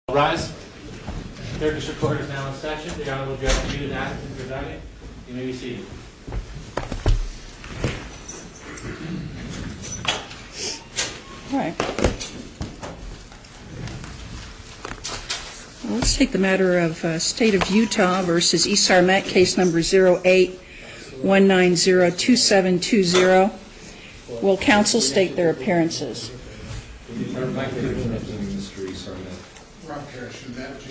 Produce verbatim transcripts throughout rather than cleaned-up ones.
Rise. Third District Court is now in session. The Honorable Judge Judith Atkinson presiding. You may be seated. All right. Well, let's take the matter of uh, State of Utah versus Isar Met, case number zero eight one nine zero two seven two zero. Will counsel state their appearances? Mike Peterson representing Mister Isar Met. Rob Parrish, and that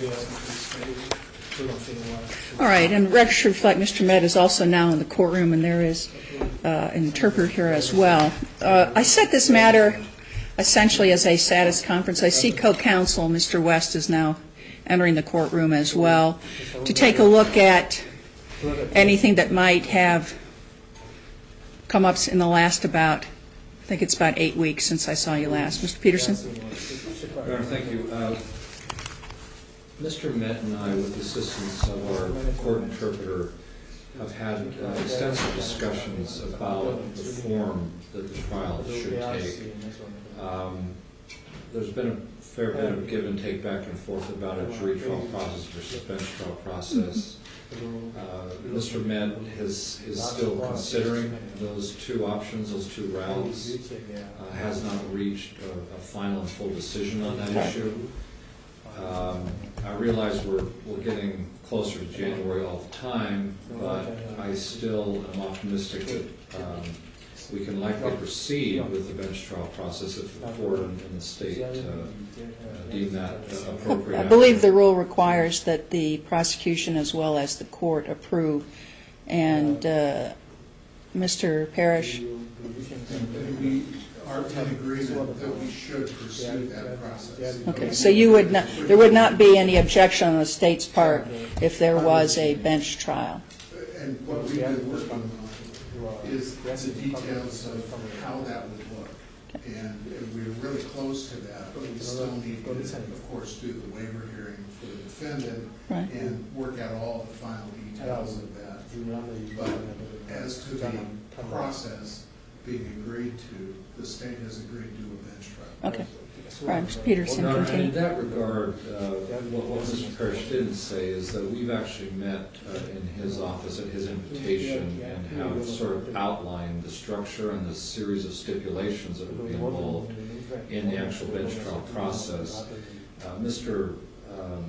All right, and record should reflect Mister Met is also now in the courtroom, and there is uh, an interpreter here as well. Uh, I set this matter essentially as a status conference. I see co-counsel, Mister West, is now entering the courtroom as well, to take a look at anything that might have come up in the last about, I think it's about eight weeks since I saw you last. Mister Peterson? Your Honor, thank you. Uh, Mister Met and I, with the assistance of our court interpreter, have had uh, extensive discussions about the form that the trial should take. Um, there's been a fair bit of give and take back and forth about a jury trial process versus bench trial process. Uh, Mister Met has, is still considering those two options, those two routes, uh, has not reached a, a final and full decision on that issue. Um, I realize we're, we're getting closer to January all the time, but I still am optimistic that um, we can likely proceed with the bench trial process if the court and, and the state uh, uh, deem that uh, appropriate. I believe the rule requires that the prosecution as well as the court approve. And uh, Mister Parrish? And we are in agreement that we should pursue that process. Okay, so you would not, there would not be any objection on the state's part if there was a bench trial? And what we've been working on is the details of how that would look. And, and we're really close to that, but we still need to, of course, do the waiver hearing for the defendant Right. and work out all the final details of that. But as to the process being agreed to, the state has agreed to do a bench trial. Okay. All right, Mister Peterson, Well, no, and in continue. that regard, uh, what, what Mister Parrish didn't say is that we've actually met uh, in his office at his invitation and have sort of outlined the structure and the series of stipulations that would be involved in the actual bench trial process. Uh, Mister Um,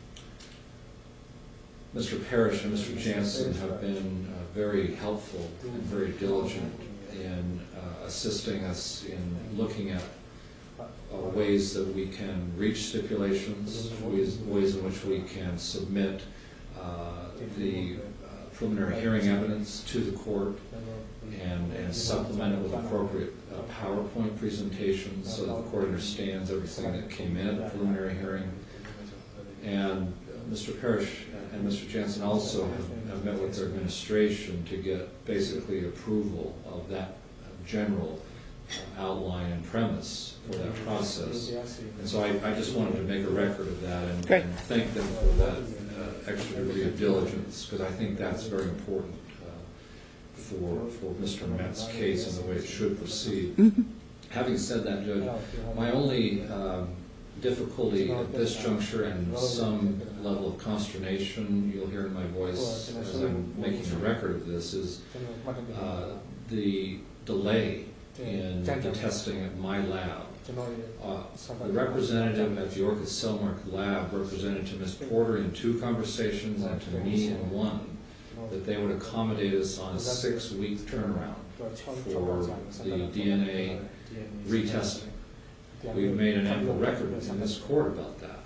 Mister Parrish and Mister Jansen have been uh, very helpful and very diligent in uh, assisting us in looking at uh, ways that we can reach stipulations, ways, ways in which we can submit uh, the uh, preliminary hearing evidence to the court and, and supplement it with appropriate uh, PowerPoint presentations so that the court understands everything that came in at the preliminary hearing. And Mister Parrish and Mister Jansen also have, have met with their administration to get basically approval of that general uh, outline and premise for that process. And so I, I just wanted to make a record of that and, and thank them for that uh, extra degree of diligence, because I think that's very important uh, for, for Mister Met's case and the way it should proceed. Mm-hmm. Having said that, Judge, my only um, difficulty at this juncture and some level of consternation you'll hear in my voice as I'm making a record of this is uh, the delay in the testing at my lab. Uh, the representative at the Orchid Cellmark lab represented to Miz Porter in two conversations and to me in one that they would accommodate us on a six-week turnaround for the D N A retesting. We've made an ample record in this court about that.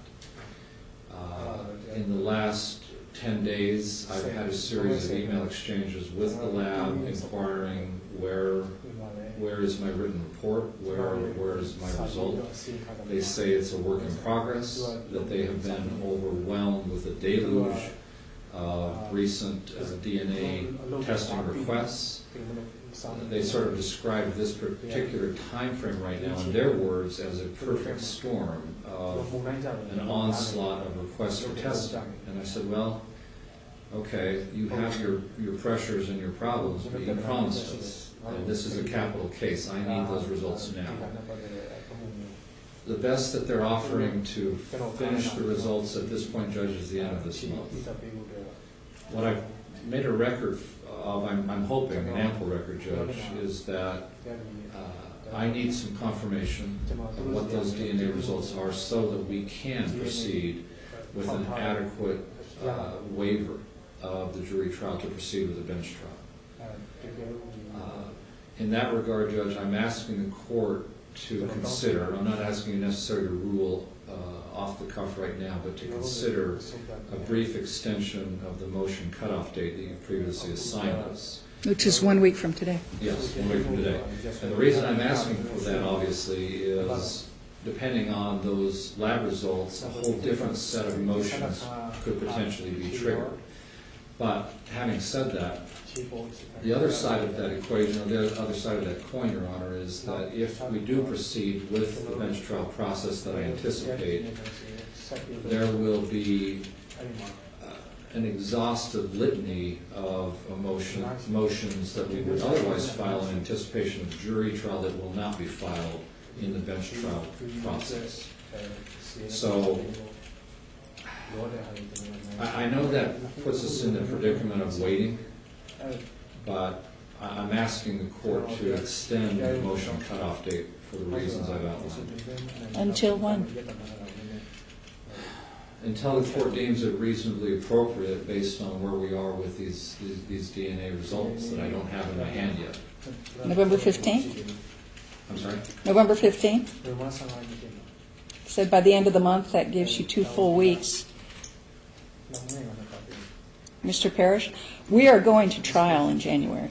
Uh, in the last ten days, I've had a series of email exchanges with the lab inquiring where where is my written report, where where is my result. They say it's a work in progress, that they have been overwhelmed with a deluge of recent uh, D N A testing requests. They sort of describe this particular time frame right now, in their words, as a perfect storm of an onslaught of requests for testing. And I said, well, okay, you have your, your pressures and your problems, but you promised us, and this is a capital case. I need those results now. the best that they're offering to finish the results at this point, Judge, is the end of this month. What I've made a record of, I'm, I'm hoping, an ample record, Judge, is that uh, I need some confirmation of what those D N A results are so that we can proceed with an adequate uh, waiver of the jury trial to proceed with the bench trial. Uh, in that regard, Judge, I'm asking the court to consider, I'm not asking you necessarily to rule uh, off the cuff right now, but to consider a brief extension of the motion cutoff date that you previously assigned us. Which is one week from today. Yes, one week from today. And the reason I'm asking for that, obviously, is depending on those lab results, a whole different set of motions could potentially be triggered. But having said that, the other side of that equation, or the other side of that coin, Your Honor, is that if we do proceed with the bench trial process that I anticipate, there will be uh, an exhaustive litany of motion, motions that we would otherwise file in anticipation of jury trial that will not be filed in the bench trial process. So I, I know that puts us in the predicament of waiting, but I- I'm asking the court to extend the motion cutoff date for the reasons I've outlined. Until when? Until the court deems it reasonably appropriate based on where we are with these, these, these D N A results that I don't have in my hand yet. November fifteenth? I'm sorry? November fifteenth? Said by the end of the month, that gives you two full weeks. Mister Parrish, we are going to trial in January.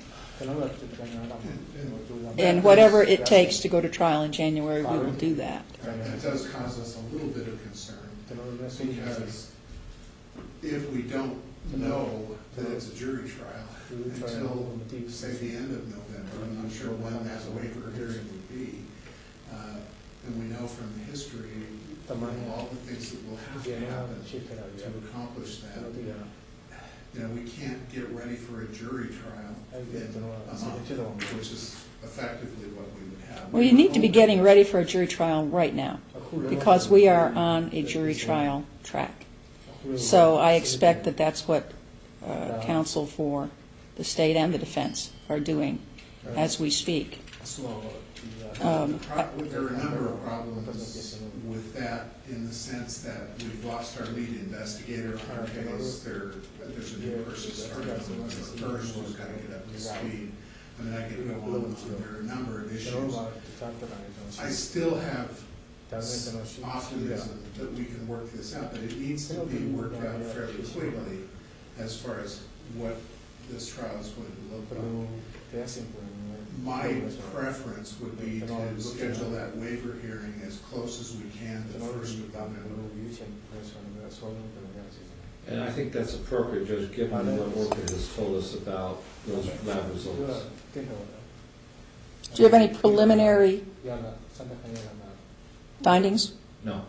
And whatever it takes to go to trial in January, we will do that. That does cause us a little bit of concern, because if we don't know that it's a jury trial until, say, the end of November, I'm not sure when that waiver hearing would be, uh, and we know from the history, you know, all the things that will have to happen to accomplish that. You know, we can't get ready for a jury trial in a month, which is effectively what we would have. Well, you need to be getting ready for a jury trial right now, because we are on a jury trial track. So I expect that that's what uh, counsel for the state and the defense are doing as we speak. Um, There are a number of problems with that, in the sense that we've lost our lead investigator on our case. There, there's a new person starting on the first who's got to get up to speed. And then I get go on, there are a number of issues. I still have optimism that we can work this out, but it needs to be worked out fairly quickly as far as what this trial is going to look like. My preference would be to schedule that waiver hearing as close as we can to the first of November. And I think that's appropriate, Judge, given what Orchid has told us about those lab results. Do you have any preliminary findings? No.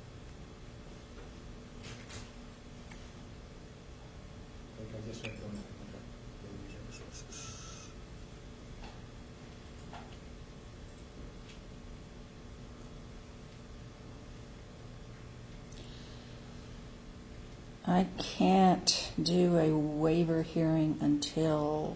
I can't do a waiver hearing until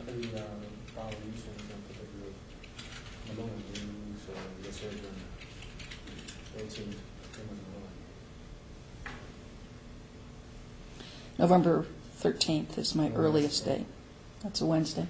November thirteenth is my earliest date. That's a Wednesday.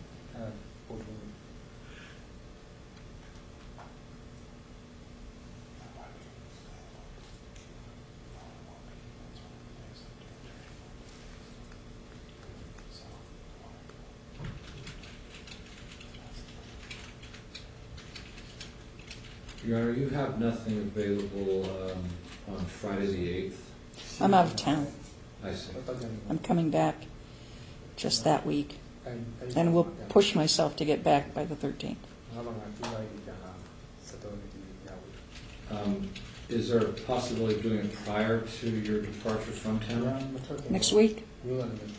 Your Honor, you have nothing available um, on Friday the eighth? I'm out of town. I see. I'm coming back just that week. And will push myself to get back by the thirteenth. Um, is there a possibility of doing it prior to your departure from town? Next week? Are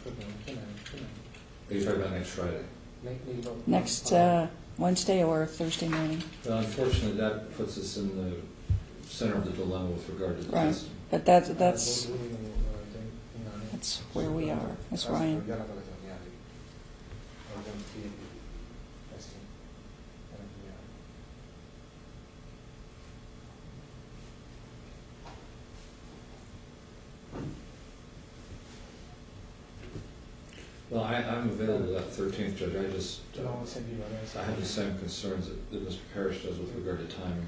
you talking about next Friday? Next uh, Wednesday or Thursday morning? Well, unfortunately, that puts us in the center of the dilemma with regard to the Right. testing. But that's, that's, that's where we are, Miz Ryan. Well, I, I'm available that thirteenth, Judge. I just, uh, I have the same concerns that, that Mister Parrish does with regard to timing.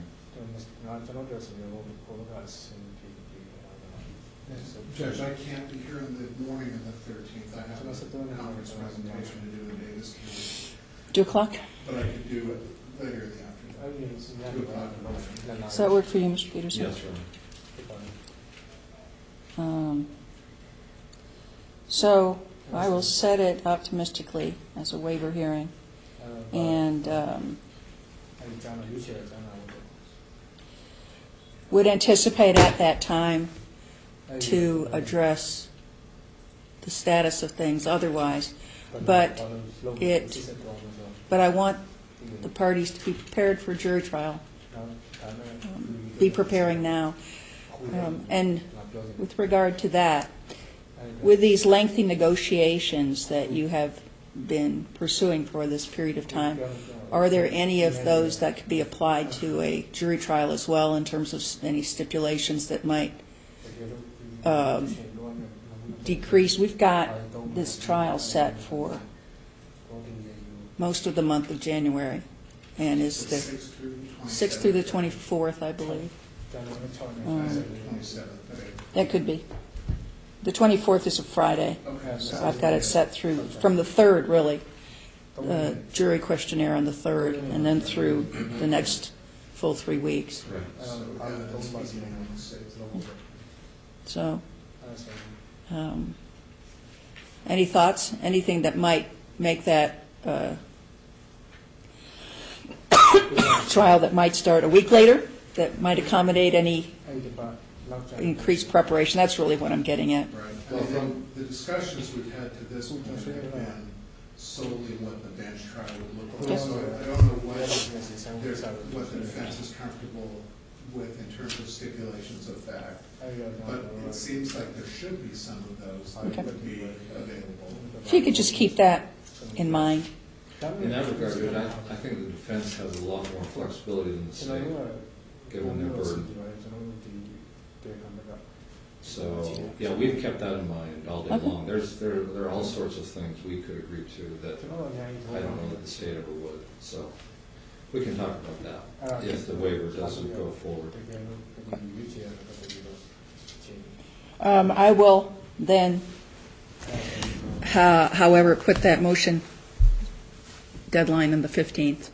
Judge, I can't be here in the morning of the thirteenth. I have a conference presentation to do in Davis County. Two o'clock? But I could do it later in the afternoon. Two o'clock in the morning. Does that work for you, Mister Peterson? Yes, Ron. Um, So I will set it optimistically as a waiver hearing, and um, would anticipate at that time to address the status of things otherwise. But it, but I want the parties to be prepared for jury trial. Um, be preparing now. Um, and with regard to that, with these lengthy negotiations that you have been pursuing for this period of time, are there any of those that could be applied to a jury trial as well in terms of any stipulations that might um, decrease? We've got this trial set for most of the month of January, and is the sixth through the twenty-fourth, I believe. Um, that could be. The twenty-fourth is a Friday, so I've got it set through, from the third, really, uh, jury questionnaire on the third, and then through the next full three weeks. So, um, any thoughts? Anything that might make that uh, trial that might start a week later, that might accommodate any increased preparation? That's really what I'm getting at. Right. Well, from the discussions we've had to this point have been solely what the bench trial would look like. So I don't know what, there's- what the defense is comfortable with in terms of stipulations of fact. But it seems like there should be some of those that Okay. would be available. If you could just keep that in mind. In that regard, Judge, I, I think the defense has a lot more flexibility than the state, given their burden. So, yeah, we've kept that in mind all day Okay. long. There's, there, there are all sorts of things we could agree to that I don't know that the state ever would. So, we can talk about that if the waiver doesn't go forward. Um, I will then, uh, however, put that motion deadline on the fifteenth.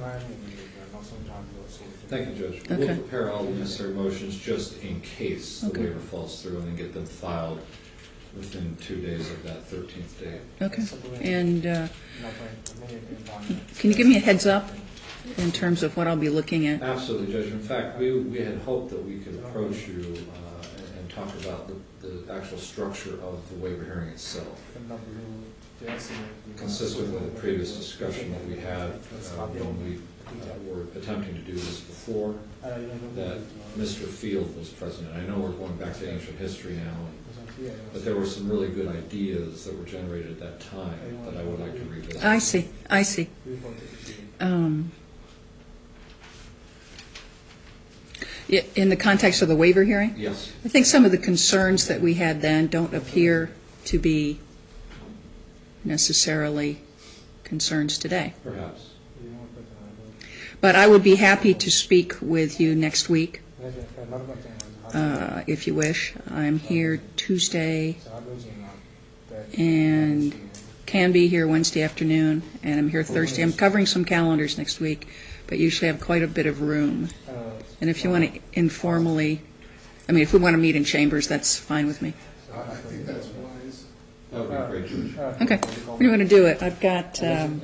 Thank you, Judge. Okay. We'll prepare all the necessary motions just in case the Okay. waiver falls through and then get them filed within two days of that thirteenth date. Okay. And uh, can you give me a heads up in terms of what I'll be looking at? Absolutely, Judge. In fact, we, we had hoped that we could approach you uh, and, and talk about the, the actual structure of the waiver hearing itself. Consistent with the previous discussion that we had uh, when we uh, were attempting to do this before, that Mister Field was president. I know we're going back to ancient history now, and, but there were some really good ideas that were generated at that time that I would like to revisit. I see. I see. Um, i- in the context of the waiver hearing? Yes. I think some of the concerns that we had then don't appear to be necessarily concerns today. Perhaps. But I would be happy to speak with you next week, uh, if you wish. I'm here Tuesday and can be here Wednesday afternoon, and I'm here Thursday. I'm covering some calendars next week, but usually have quite a bit of room. And if you want to informally, I mean, if we want to meet in chambers, that's fine with me. I think that's wise. That would be great, Judge. Okay, when do you want to do it? I've got, um,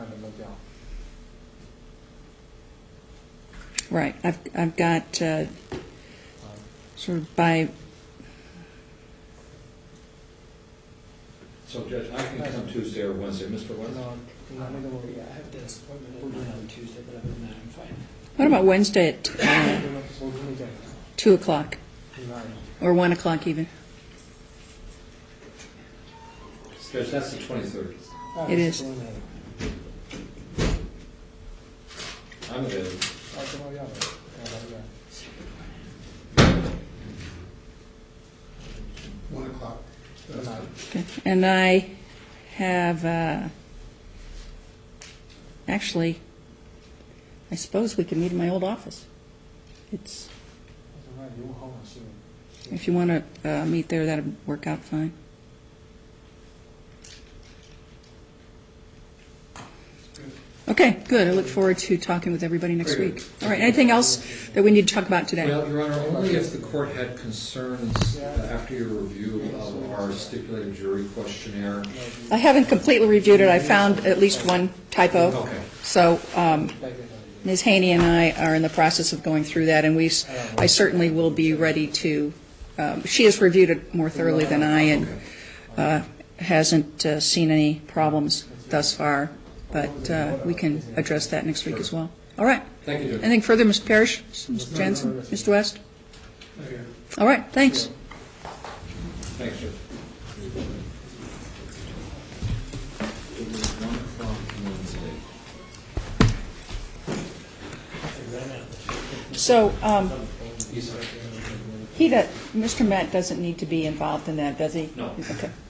right, I've, I've got uh, sort of by, So, Judge, I can come Tuesday or Wednesday. Mister West? Yeah, I have this appointment at nine on Tuesday, but other than that, I'm fine. What about Wednesday at uh, two o'clock? Or one o'clock even? Judge, that's the twenty-third. It is. I'm available. One o'clock. That's fine. Okay. And I have, uh, actually, I suppose we can meet in my old office. It's, if you want to uh, meet there, that'd work out fine. Okay, good. I look forward to talking with everybody next Very week. All right, anything else that we need to talk about today? Well, Your Honor, only if the court had concerns uh, after your review of our stipulated jury questionnaire. I haven't completely reviewed it. I found at least one typo. Okay. So um, Miz Haney and I are in the process of going through that, and we, s- I certainly will be ready to, um, she has reviewed it more thoroughly than I and uh, hasn't uh, seen any problems thus far, but uh, we can address that next week as well. All right. Thank you, Judge. Anything further, Mister Parrish, Mister Jensen, Mister West? All right, thanks. Thanks, Judge. It was one o'clock Wednesday. So um, Yes, sir. he, does- Mister Matt doesn't need to be involved in that, does he? No. Okay.